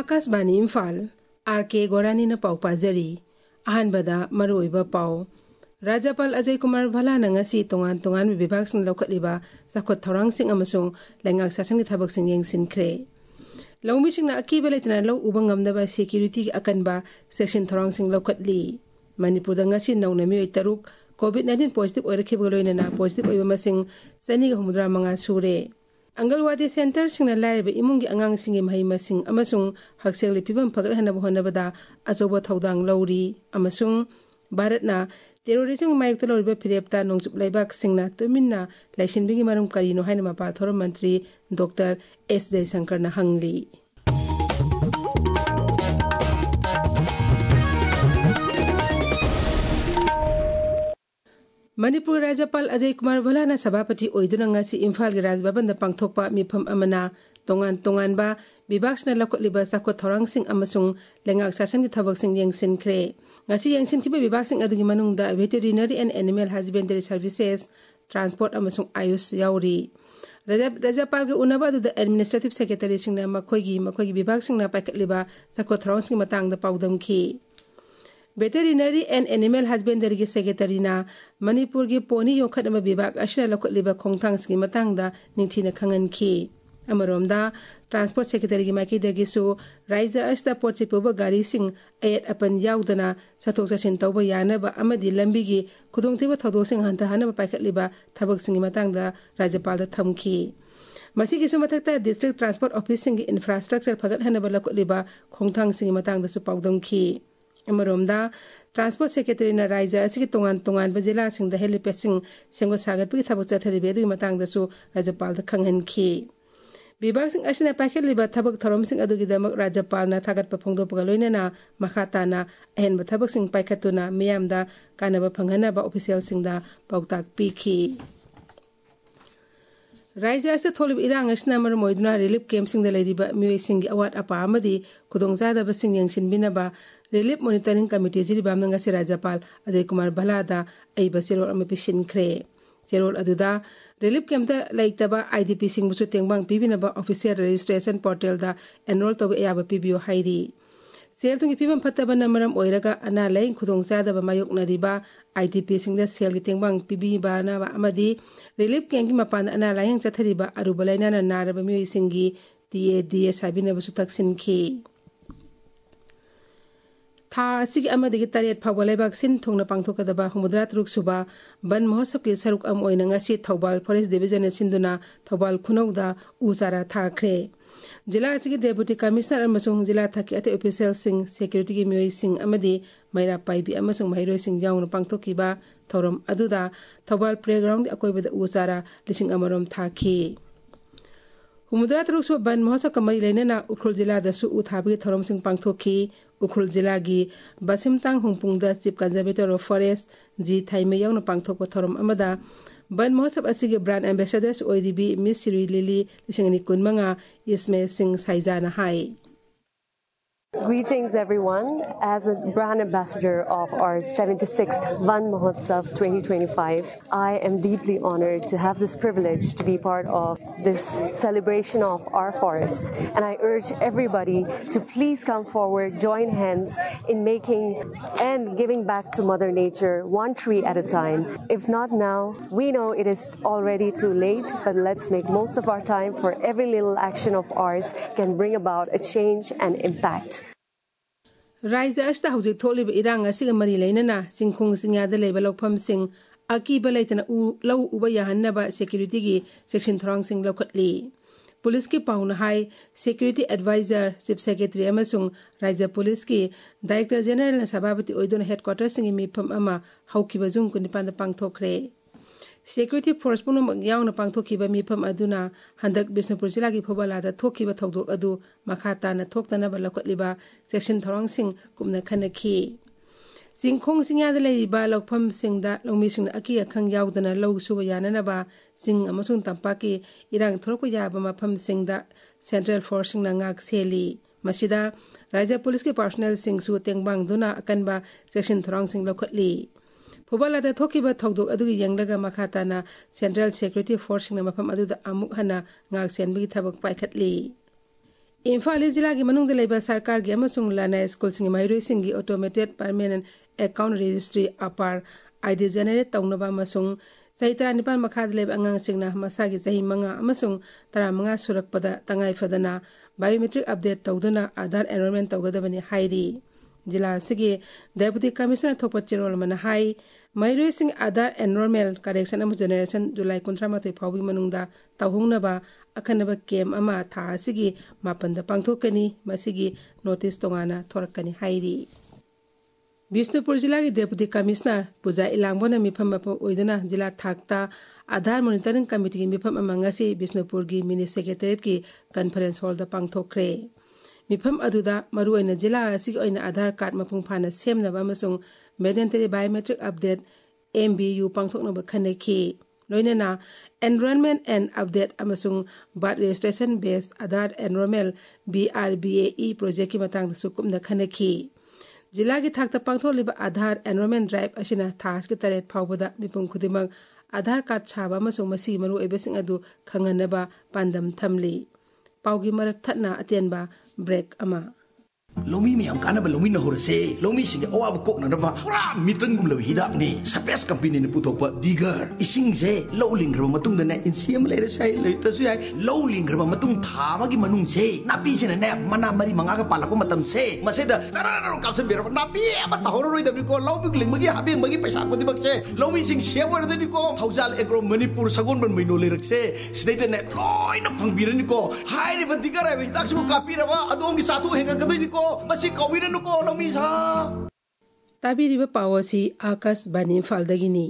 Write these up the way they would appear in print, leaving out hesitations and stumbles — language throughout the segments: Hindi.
आकाशवाणी इम्फाल आर.के. गोरानी न पाउ पाजरी अहनबदा मरुइबा पाउ राज्यपाल अजय कुमार भल्लाना ngasi तोंगान विभागसिंग लौखटलिबा साखोत थौरांगसिंग अमसुंग लैंगाक सासंगि थबकसिंग येंसिनख्रे लौमिसिंगना अकीबा लेतना लौ उबा ngamdaba security की अकनबा सेक्शन थौरांगसिंग लौखटली मणिपुरदा ngasi नौना मियोय तरुक कोविड-19 पॉजिटिव ओइरखिबा लोइनना पॉजिटिव ओइबा मसिंग 295 सूरे अंगलवादी सेंटर सिंगना लाइबा इमुंगी अंगांगसिंगी महै मसिंग अमसुंग हक्सेंगलि फिबम फगरहनबा होनबदा अचोबा थौदांग लौरी अमसुंग भारतना टेरोरिज्म मायक्ता लौरिबा फिरेपता नोंजुप लाइबाक सिंगना तुमिन्ना लाइसिनबिगी मरम करिनो हाइना मपा थोरम मंत्री डॉक्टर एस जयशंकर ना हंगली मणिपुर राज्यपाल अजय कुमार भल्लाना सभापति ओइदुना ngasi इम्फाल गे राजभवन दा पांगथोकपा मिफम अमना तोंगान बा विभागसना लखोटलिबा साखोत थौरांगसिंग अमसुंग लेंगाक सासनगी थबकसिंग येंसिनख्रे ngasi येंसिनखिबा विभागसिंग अदुगी मनुंगदा veterinary and animal husbandry services transport अमसुंग आयुष याउरी राज्यपाल के उनबा दुदा एडमिनिस्ट्रेटिव सेक्रेटरी सिंगना मखोगी विभागसिंगना पाइखटलिबा साखोत थौरांगसिंग मतंगदा पाउदमखि वेटरिनरी एंड एनिमल हस्बेंडरी के सेक्रेटरीना मणिपुर के पोनी योखटनबा विभाग अशिना लखोटलिबा खोंगथांगसिंगी मतंगदा निंथिना खंगनखि अमरोमदा ट्रांसपोर्ट सेक्रेटरी की माइकेदगिसु राज्य अस्ता पोचिपुबा गाड़ीसिंग अयत अपन याउदना सथोक सचिन तौबा यानबा अमदि लंबीगी खुदोंथिबा थौदोसिंग हंथहानबा पाइखटलिबा थबकसिंगी मतंगदा राज्यपालदा थमखि मसिगिसु मथक्ता डिस्ट्रिक्ट ट्रांसपोर्ट ऑफिसिंग इंफ्रास्ट्रक्चर फगतहनबा लखोटलिबा खोंगथांगसिंगी मतंगदासु पाउदमखि अमरोमदा ट्रांसपोर्ट सेक्रेटरी ना राज्य असि तोंगान जिला सिंह हेलीपैड सिंह सेंगो सागरपी थबक चथरिबे दुई मतंगदासु राज्यपाल दा खंगहनखि विभाग सिंह असिना पाइखटलिबा थबक थौरम सिंह अदुगिदमक राज्यपालना थागतपा फोंदोपगा लोइनना मखाताना अहेनबा थबक सिंह पाइखतुना मियामदा कानबा फंगहनबा ऑफिशियल सिंहदा पाउताक पीखि राज्य असित थोलिब इरांग असिना मरम ओइदुना रिलीफ कैंप सिंहदा लेरिबा मियोयसिंगी अवात अपा अमदि खुदोंजादबा सिंह येंसिनबिनबा relief monitoring committee Jiribam ngasi राज्यपाल अजय कुमार भल्लादा अइबा सिरोल अमा पिसिनख्रे चेरोल अदुदा रिलीफ कैंप लाइतबा आईडीपी सिंहबुसु तेंगबांग पीबिनबा ऑफिशियल रजिस्ट्रेशन पोर्टल दा एनरोल तोबे याबा पीबियो हाइरी सेल तुंगी फिबम फत्तबा नमरम ओइरगा अना लाइन खुदोंचादबा मायोकनरिबा आईडीपी सिंहदा सेल गी तेंगबांग पीबिबाना अमदि रिलीफ कैंप की मपान अना लाइन चथरिबा अरुबा लाइनाना नारबा मियोय सिंगी टीएडीएस हाबिनबसु तकसिनखि था सिगी अमदगी तरेट फावगा लेबाक सिन थोंगना पांगथोकदबा 63 सुबा बन महोत्सव के सरुक अम ओइना ngasi थौबाल फॉरेस्ट डिवीजन सिंधुना थौबाल खुनौदा उचारा थाख्रे जिला असगी डेप्यूटी कमिश्नर अमसुंग जिला थाकी अते ऑफिशियल सिंह सिक्योरिटी की मियोय सिंह अमदि मैरा पाइबी अमसुंग महिरोय सिंह याउना पांगथोकीबा थौरम अदुदा थौबाल प्लेग्राउंड अकोइबदा उचारा लिसिंग अमरोम थाखी 63 सुबा बन महोत्सव कमरी लेनना उखरुल जिला दसु उथाबगी थौरम सिंह पांगथोकी उखरुल जिला की बसिमतांग हुंगपुंगदा चीफ कंजर्वेटर ऑफ फॉरेस्ट जी थाइमे याउना पांगथोकपा थौरम अमदा बन महोत्सव असिगे ब्रांड एम्बेसडर्स ओइरिबी मिस सिरी लिली लिसिंगनी कुनमंगा इसमें सिंह साइजाना हाई Greetings everyone. As a brand ambassador of our 76th Van Mahotsav 2025, I am deeply honored to have this privilege to be part of this celebration of our forest. And I urge everybody to please come forward, join hands in making and giving back to Mother Nature one tree at a time. If not now, we know it is already too late, but let's make most of our time, for every little action of ours can bring about a change and impact. राज्य अस्ता हौजिक थोलिब इरांग असिगा मरी लेनना सिंखोंग सिंगादा लेबा लौफम सिंह अकीबा लेतना लौ उबा याहन्नबा सिक्योरिटी की सेक्शन थौरांग सिंह लौखटली पुलिस की पाउना हाई सिक्योरिटी एडवाइजर चीफ सेक्रेटरी अमसुंग राज्य पुलिस की डायरेक्टर जनरल सभापति ओइदोना हेडक्वार्टर सिंह मिफम अमा हौकिबा जुंग कुनिपांदा पांगथोखरे सिक्योरिटी फोर्स पुनमक याउना पांगथोखिबा मिफम अदुना हंदक बिष्णुपुर जिला की फोबालादा थोखिबा थौदोक अदु मखाताना थोक्तनबा लौखटलिबा सेक्शन थौरांग सिंह कुमना खनखि सिंखोंग सिंगादा लेरिबा लौफम सिंहदा लौमिसिंगना अकी अखंग याउदना लौ सुबा याननबा सिंह अमसुंग तंपाकी इरांग थोरकपा याबा मफम सिंहदा सेंट्रल फोर्स सिंहना ngak सेली मसिदा राज्य पुलिस के पर्सनल सिंहसु तेंगबांगदुना अकनबा सेक्शन थौरांग सिंह लौखटली फोबालादा थोकिबा थौदोक अदुगी यंगलगा मखाताना सेंट्रल सिक्योरिटी फोर्स सिंहना मफम अदुदा अमुक हना ngak सेनबगी थबक पाइखटली इम्फाल जिला की मनुंग लेबा सरकार की अमसुंग लाना स्कूल सिंग माइरोई सिंग की automated permanent account registry APAAR ID generate तौनबा अमसुंग सही 19 मखाद लेब अंगांग सिंगना मसागी सही मंगा अमसुंग 15 सुरकपदा तंगाई फदना बायोमेट्रिक अपडेट तौदुना आधार एनरोलमेंट तौगदबनी हाइरी जिला सिगे डेप्यूटी कमिश्नर थोप चिरोल मन हाई माइरोई सिंग आधार एनरोलमेंट करेक्शन अम जनरेशन जुलाई 19 फाउबी मनुंगदा तौहुंगनबा अखनबा केम अमा था सिगी मापंदा पांगथोकनी मसिगी नोटिस तोंगाना थोरकनी हाइरी बिष्णुपुर जिला की डेप्यूटी कमिश्नर पूजा इलांगबोना मिफम ओइदना जिला थाकता आधार मॉनिटरिंग कमिटी की मिफम अमंगासी बिष्णुपुर की मिनी सेक्रेटरीट की कॉन्फ्रेंस हॉल दा पांगथोखरे मिफम अदुदा मरुओइना जिला असि ओइना आधार कार्ड मपुंग फाना सेमनबा अमसुंग मेडेंटरी बायोमेट्रिक अपडेट MBU पांगथोकनबा खनेखी लोइनना एनरोलमेंट एंड अपडेट अमसुंग birth registration base Aadhaar enrolment BRBAE project की मतंग सुकुमना खनेखी जिला की थाकता पांगथोलिबा आधार एनरोलमेंट ड्राइव असिना थास के तरेट फाउबदा मिपुम खुदिमक आधार कार्ड छाबा अमसुंग मसी मरु एबेसिंग अदु खंगनबा पांदम थमली पाउगी मरक थतना अतेनबा ब्रेक अमा लोमी में हम काना लोमी न होरसे लोमी सिंगे अवाब कोक नबा पुरा मिटन गुम लबि हिदाक ने स्पेस कंपनी ने पुथोप दिगर इसिंग जे लो लिंग्रब मतुंग दने इनसीएम लेरे साइ लेतसु याय लो लिंग्रब मतुंग थामागी मनुंग से नापी से ने मना मरी मंगा का पालको मतम से मसेदा तरारो कासन बेर नापी अब तहरो रोइ दबि को लो बिग लिंग मगी हाबि मगी पैसा को दिबक से लोमी सिंग सेवर दनि को थौजाल एग्रो मणिपुर सगोन बन मैनो लेरक से सिदैते ने लोइ न फंगबिरनि को हाइ रे दिगर आइ हिदाक सु कापी रबा अदोंग की साथु हेगा गदनि को मसी कविरनु को लोमी सा ताबिरिबा पावसी आकाश बानी फालदगिनी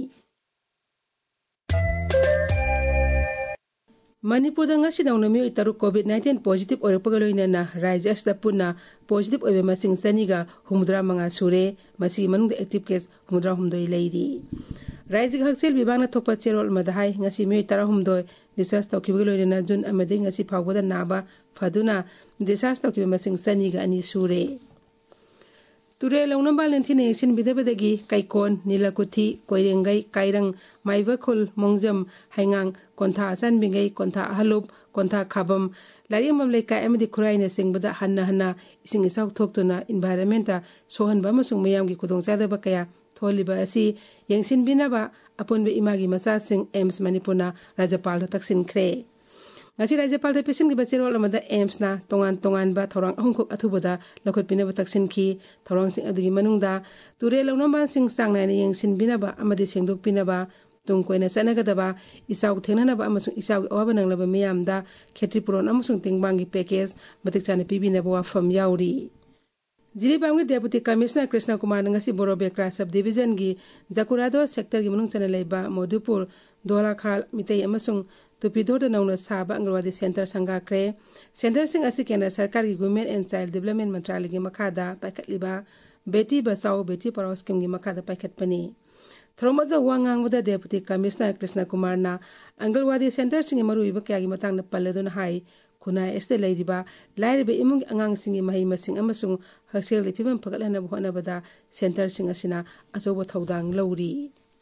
मणिपुर दंगासिदौना मियोइ तरु कोविड-19 पॉजिटिव ओरपगा लोइनना राज्य असदा पुना पॉजिटिव ओइबे मसिंग सनीगा 65 सुरे मसी मनुंग एक्टिव केस 65 लैरी राज्य हक्सेल विभागना थोपा चेरोल मदहाई ngasi मियोइ 12 रिसर्च तौखिबगा लोइनना जुन अमदे ngasi फावबदा नाबा फदुना डिस्चार्ज तौखिबे मसिंग सनीगा अनि सुरे तुरे लौनबाल नथिने एक्शन बिदबदगी काइकोन नीलकुथी कोइरेंगई काइरंग माइबखुल मोंगजम हाइंगांग कोंथा असानबिंगई कोंथा अहलुब कोंथा खाबम लारिमम लेकाय अमदि खुराइना सिंगबदा हन्ना हन्ना इसिंग इसाउ थोक्तुना इन्वायरनमेंटा सोहनबा मसुंग मयामगी खुदोंचादबा कया थोलिबा असि यंगसिनबिनाबा अपुनबे इमागी मचासिंग एम्स मणिपुरना राज्यपाल तकसिनख्रे ngasi राज्यपाल दा पेशन की बचेरोल अमदा एम्स ना तोंगान तोंगान बा थौरांग अहुंखोक अथुबदा लखोट पिनबा तकसिन की थौरांग सिंग अदुगी मनुंगदा तुरे लौनबा सिंग सांगनायने यंगसिन बिनाबा अमदि सेंदोक पिनबा तुंग कोइना सनगदबा इसाउ थेंगनाबा अमसुंग इसाउ अवाबा नंगलबा मियामदा खेती पुरोन अमसुंग तिंगबांगी पैकेज मतिक चाने पिबिनबा वाफम याउरी जिरीबांगी deputy commissioner Krishna Kumar ngasi Borobekra sub division की जकुरादो सेक्टर की मनुंग चने लेबा मोदुपुर दोलाखाल मितई अमसुंग तुपिदोर नौना साबा अंगनवाड़ी सेंटर संगाख्रे सेंटर सिंग असि केंद्र सरकार की वुमेन एंड चाइल्ड डेवलपमेंट मंत्रालय की मखादा पाइखतलिबा बेटी बचाओ बेटी पढ़ाओ स्कीम की मखादा पाइखतपनी थ्रोमद वांगांगबदा डेप्यूटी कमिश्नर कृष्ण कुमार ना अंगनवाड़ी सेंटर सिंग मरुइबा क्या की मतंग न पल्लेदुन हाई खुना एस्ते लैरिबा लाइरिबा इमुंग अंगांग सिंगी मही मसिंग अमसुंग हक्सेल लिफिबम फगलहना होनबदा सेंटर सिंग असिना अचौबा थौदांग लौरी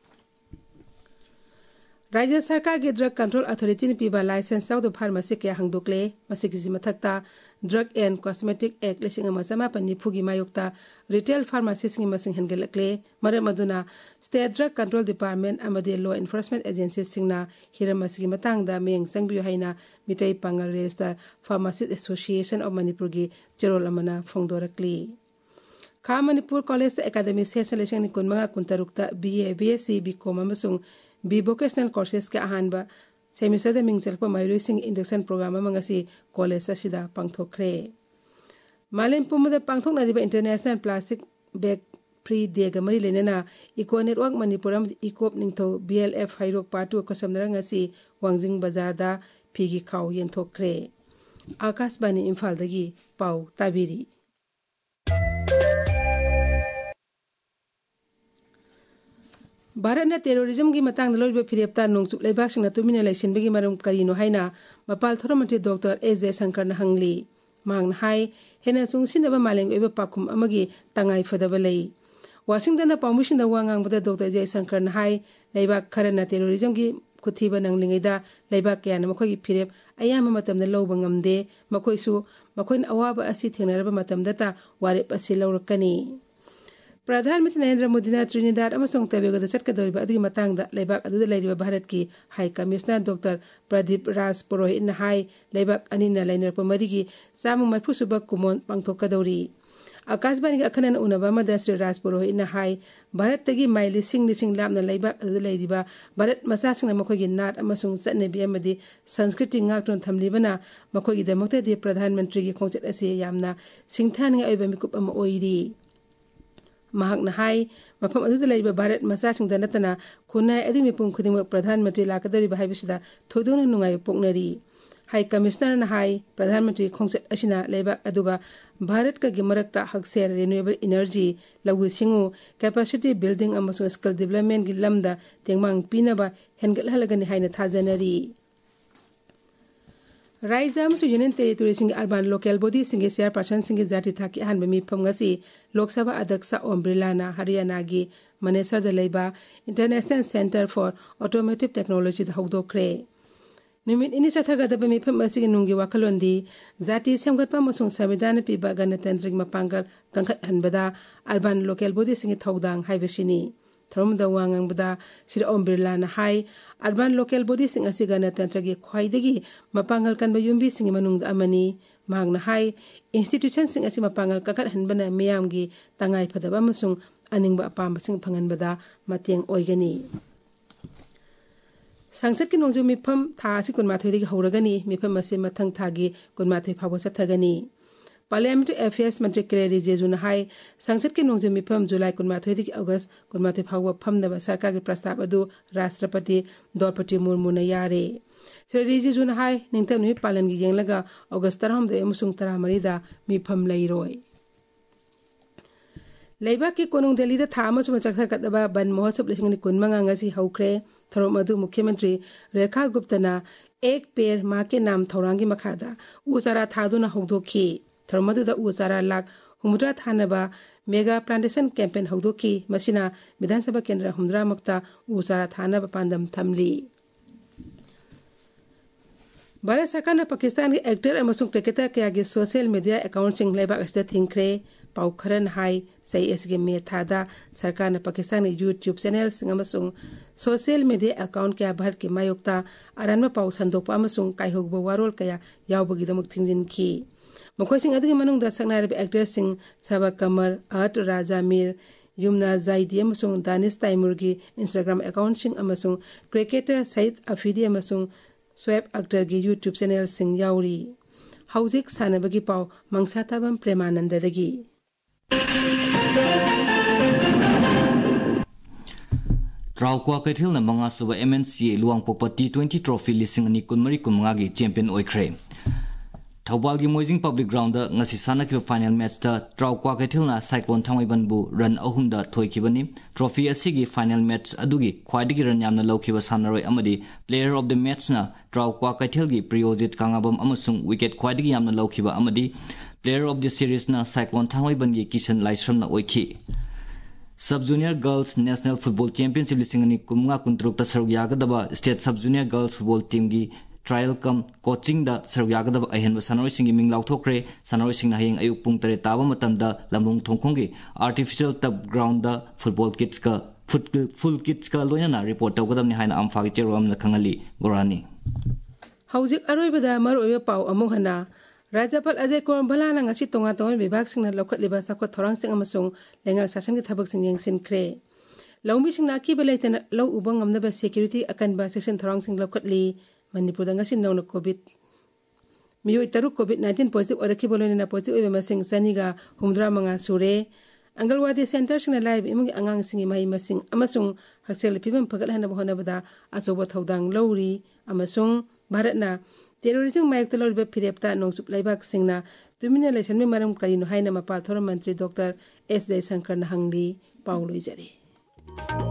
राज्य सरकार की ड्रग कंट्रोल अथॉरिटी ने पीबा लाइसेंस साउद फार्मेसी के हंगदोकले मसिकी मथक्ता ड्रग एंड कॉस्मेटिक एक्ट 1994 की मायोक्ता रिटेल फार्मेसी की मसिंग हनगलकले मरम अदुना स्टेट ड्रग कंट्रोल डिपार्टमेंट अमदे लॉ एनफोर्समेंट एजेंसी सिंगना हिरम मसिकी मतंगदा मेंग संगबियो हाइना मिटै पंगल रेस्ता फार्मासिस्ट एसोसिएशन ऑफ मणिपुर की चेरोल अमना फोंगदोरकली खा Manipur college academy session 1993 BA BSc BCom अमसुंग बी वोकेशनल कोर्सेस के अहानबा सेमिस्टर मिंगचलप माइरोइसिंग इंडक्शन प्रोग्राम मंगसी कॉलेज असिदा पांगथोखरे मालेम पुमदा पांगथोकनारिबा international plastic bag free day गा मरी लेना इको नेटवर्क मणिपुरम इकोप निंगथो BLF हाइरोक पार्ट 2 कसमनरंगसी वांजिंग बाजार दा फिगी खाव येंथोखरे आकाशवाणी इम्फाल दगी पाउ ताबिरी भारत ने टेरोरिज्म की मतंग लोइबा फिरेप्ता नोंचुप लेबाकसिंग तुमिना लाइसिनबगी मरम करिनो हाइना मपाल थोरमंत्री डॉक्टर A जयशंकर न हंगली मांग हाई हेना सुंगसिनबा मालेंग ओइबा पाखुम अमगी तंगाई फदबा लई वाशिंगटन पाउमिसिंग द वांगांगबदा डॉक्टर जयशंकर न हाई लेबाक खरना टेरोरिज्म की खुथीबा नंगलिंगैदा लेबाक कयाना मखोगी फिरेप अयामा मतमदा लौबा ngamde मखोइसु मखोइन अवाबा असि थेंगनरबा मतमदता वारेप असि लौरकनी प्रधानमंत्री नरेंद्र मोदी ने ट्रिनिडाद अमसोंग टोबैगोदा चटकदौरिबा अदुगी मतंगदा लेबाक अदुदा लेरिबा भारत की high commissioner doctor Pradeep Raj Purohit ने हाई लेबाक अनिना लेनरपा मरिगी सामु मरफुसुबा कुमोन पांगथोकदौरी आकाशवाणी के अखनन उनबा मदा श्री राज पुरोहित ने हाई भारत तगी माइली सिंग लापना लेबाक अदुदा लेरिबा भारत मसासिंग मखोगी नाट अमसोंग चटनेबी अमदी संस्कृति ngakton thamlibana मखोगी दमक्तदि प्रधानमंत्री की खोंचत असे यामना सिंगथानिंग अइबा मिकुप अम ओइरी महाकना हाई मफम अदुदा लेरिबा भारत मसासिंग नतना खुनाय अदि मिपुम खुदिंग प्रधानमंत्री लाकदौरिबा हाइबसिदा थोइदोना नुंगाय पोकनरी हाई कमिश्नर ने हाई प्रधानमंत्री खोंचत असिना लेबाक अदुगा भारत का गिमरकता हकसेर रिन्यूएबल एनर्जी लघु सिंगु कैपेसिटी बिल्डिंग अमसोंग स्किल डेवलपमेंट की लमदा तेंगमांग पीनबा हेनगलहलगनि हाइना थाजनरी राज्य अमसोंग यूनियन टेरिटोरी सिंग अर्बन लोकल बॉडी सिंग चेयरपर्सन सिंग जाति थाकी अहनबा मिफम ngasi लोकसभा अध्यक्ष ओम बिरलाना हरियाणा की मनेसर लेबा international centre for automotive technology हौदोखरे निमित इनि चथगदबा मिफम असिगी नुंगी वाखलोंदी जाति सेमगतपा मसोंग संविधान पीबा गणतंत्रिक मपांगल कंखत हनबदा अर्बन लोकल बॉडी सिंग थौदांग हाइबसिनी थरमदा वांगंगबदा श्री ओम बिरलाना हाई अर्बन लोकल बॉडी सिंग असि गणतंत्र की ख्वाइदगी मपांगल कनबा युम्बी सिंग मनुंग अमनी मांगना हाई इंस्टीट्यूशन सिंग असि मपांगल कंखत हनबना मियामगी तंगाई फदबा मसोंग अनिंगबा अपांबा सिंग फंगनबदा मतेंग ओइगनी संसद की नोंजू मिफम था असि कुनमाथोइदगी हौरगनी मिफम असे मथंग थागी कुनमाथोइ फावो सथगनी पार्लियामेंट्री अफेयर्स मंत्री किरेन रिजिजू ने हाई संसद की नोंजू मिफम जुलाई कुनमाथोइदगी अगस्त कुनमाथोइ फावो फमनबा सरकार के प्रस्ताव अदु राष्ट्रपति द्रौपदी मुर्मू ने यारे श्री रिजिजू ने हाई निंगतम नुमि पालन की येंगलगा अगस्त 13 अमसुंग 13 दा मिफम लैरोय लेबा की कोनुंग दिल्ली दा था अमसुंग चखकदबा बन महोत्सव 2019 ngasi हौख्रे थरोम अदु मुख्यमंत्री रेखा गुप्तना एक पेड़ मां के नाम थौरांगी मखादा उचारा थादुना हौदोखी थरोम अदुदा उचारा लाख हुमुद्रा थानबा मेगा प्लांटेशन कैंपेन हौदोखी मसिना विधानसभा केंद्र हुमद्रा मक्ता उचारा थानबा पांदम थमली भारत सरकार ने पाकिस्तान के एक्टर अमसुंग क्रिकेटर कयागी सोशल मीडिया अकाउंट सिंग लेबाक असदा थिंखरे पाउ खरन हाई सही एसगे मेथादा सरकार ने पाकिस्तान के यूट्यूब चैनल सिंग अमसुंग सोशल मीडिया अकाउंट क्या भारत के मायोक्ता अरनमा पाउ संदोकपा अमसुंग काइहोगबा वारोल कया यावबगीदमक थिंजिनखी मखोइसिंग अदुगी मनुंगदा सकनारबा एक्टर सिंग सबा कमर अहत राजा मीर युमना जाइदी अमसुंग दानिश तैमूर की इंस्टाग्राम अकाउंट सिंग अमसुंग क्रिकेटर सईद अफीदी अमसुंग स्वेब अख्तर की यूट्यूब चैनल सिंग याउरी हौजिक सानबगी पाउ मंगसाताबम प्रेमानंददगी ट्राउक्वा कैथेलना मंगासुबा MNCA लुवांगपोपा T20 ट्रॉफी लिसिंग अनि कुनमरी कुमंगागी चैंपियन ओइख्रे थौबालगी Moijing public ground ngasi sanakhiba final match da ट्राउक्वा कैथेलना साइक्लोन थांगैबनबु रन अहुमदा थोइखिबनी ट्रॉफी असिगी final match अदुगी ख्वाइदगी रन यामना लौखिबा सानरोय अमदी प्लेयर ऑफ द मैच ना ट्राउक्वा कैथेलगी प्रियोजित कांगाबम अमसुंग विकेट ख्वाइदगी यामना लौखिबा अमदी प्लेयर ऑफ द सीरीज ना साइक्लोन थांगैबनगी किशन लाइश्रमना ओइखि sub junior girls national football championship लिसिंग अनि कुमंगा कुंतरुक सरुक यागदबा state sub junior girls football team की ट्रायल कम कोचिंग दा सरुक यागदबा अहेनबा सनोइसिंग मिंग लाउथोखरे सनोइसिंग हयेंग अयुक पुंग 3 ताबा मतमदा लमबुंग थोंखोंगी आर्टिफिशियल टब ग्राउंड दा फुटबॉल किट्स का फुल किट्स का लोइना रिपोर्ट तौगदमनि हाइना आमफागी चेरोम लखंगली गोरानी हौजिक अरोइबदा मरोइबा पाउ अमुक हना राज्यपाल Ajay Kumar भलाना ngasi tonga tonga विभाग सिंगना लौखतलिबा साखोत थौरांग सिंग अमसुंग लेंगाक शासन की थबक सिंग येंगसिनख्रे लौमी सिंग नाकी बलेतना लौ उबंग ngamnaba security अकनबा सेक्शन थौरांग सिंग लौखतली मणिपुरदा ngasi नौना कोविड मियोइ तरु कोविड-19 पॉजिटिव ओरखिबो लोइना पॉजिटिव ओइबा मसिंग सनिगा हुमद्रा मंगा सुरे अंगलवादी सेंटर सिंगना लाइव इमुंगी अंगांग सिंगी माहि मसिंग अमसुंग हक्सेल फिबम फगलहना होनबदा अचोबा थौदांग लौरी अमसुंग भारतना टेरोरिज्म मायक तलौरिबा फिरेपता नोंसुप लाइबाक सिंगना तुमिना लेसनमे मरम करिनो हाइना मपाल थोरम मंत्री डॉक्टर एस जयशंकर न हंगली पाउलोइ जरे